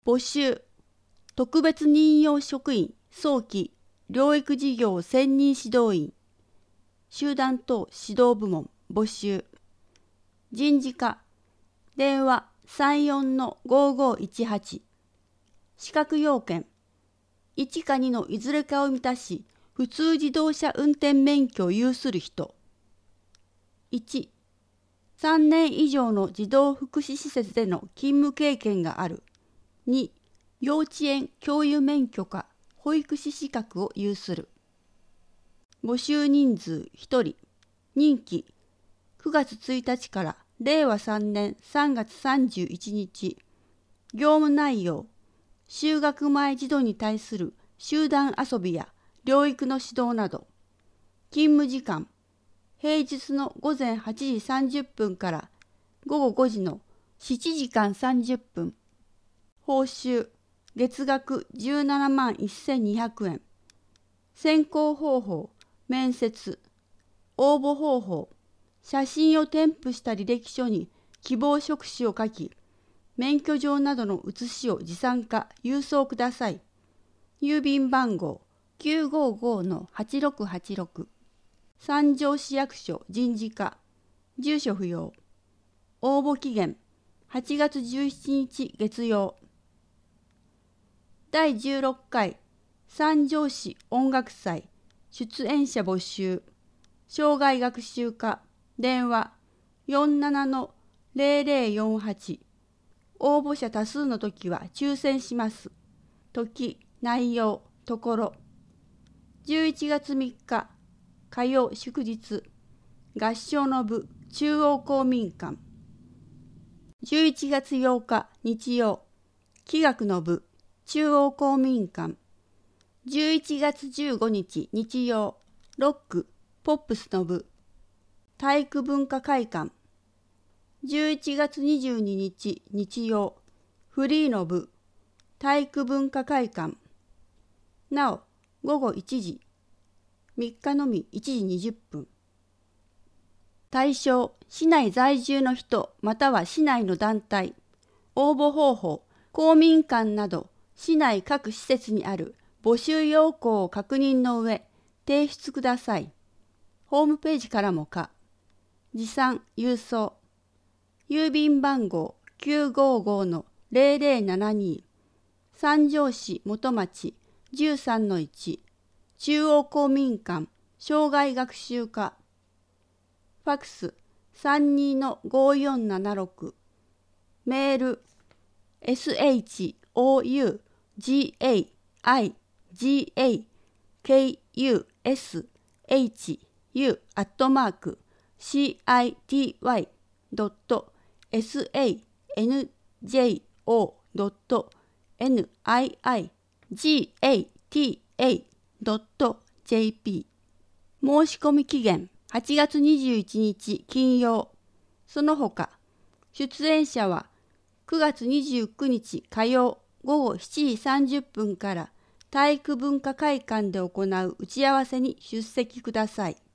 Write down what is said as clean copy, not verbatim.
募集特別任用職員早期療育事業専任指導員集団等指導部門募集人事課電話 34-5518 資格要件1か2のいずれかを満たし普通自動車運転免許を有する人1、3年以上の児童福祉施設での勤務経験がある2、幼稚園教諭免許か保育士資格を有する募集人数1人任期9月1日から令和3年3月31日業務内容就学前児童に対する集団遊びや療育の指導など勤務時間平日の午前8時30分から午後5時の7時間30分報酬月額17万1200円選考方法面接応募方法写真を添付した履歴書に希望職種を書き免許状などの写しを持参か郵送ください。郵便番号 955-8686 三条市役所人事課住所不要応募期限8月17日月曜第16回三条市音楽祭出演者募集障害学習課電話 47-0048 応募者多数の時は抽選します時内容ところ11月3日火曜祝日合唱の部中央公民館11月8日日曜器楽の部中央公民館11月15日日曜ロックポップスの部体育文化会館11月22日日曜フリーの部体育文化会館なお午後1時3日のみ1時20分対象市内在住の人または市内の団体応募方法公民館など市内各施設にある募集要項を確認の上提出くださいホームページからもか持参郵送郵便番号 955-0072 三条市元町 13-1 中央公民館障害学習課ファクス 32-5476 メール shoukushikushiko.sanjo.niigata.jp 申し込み期限8月21日金曜その他出演者は9月29日火曜午後7時30分から体育文化会館で行う打ち合わせに出席ください。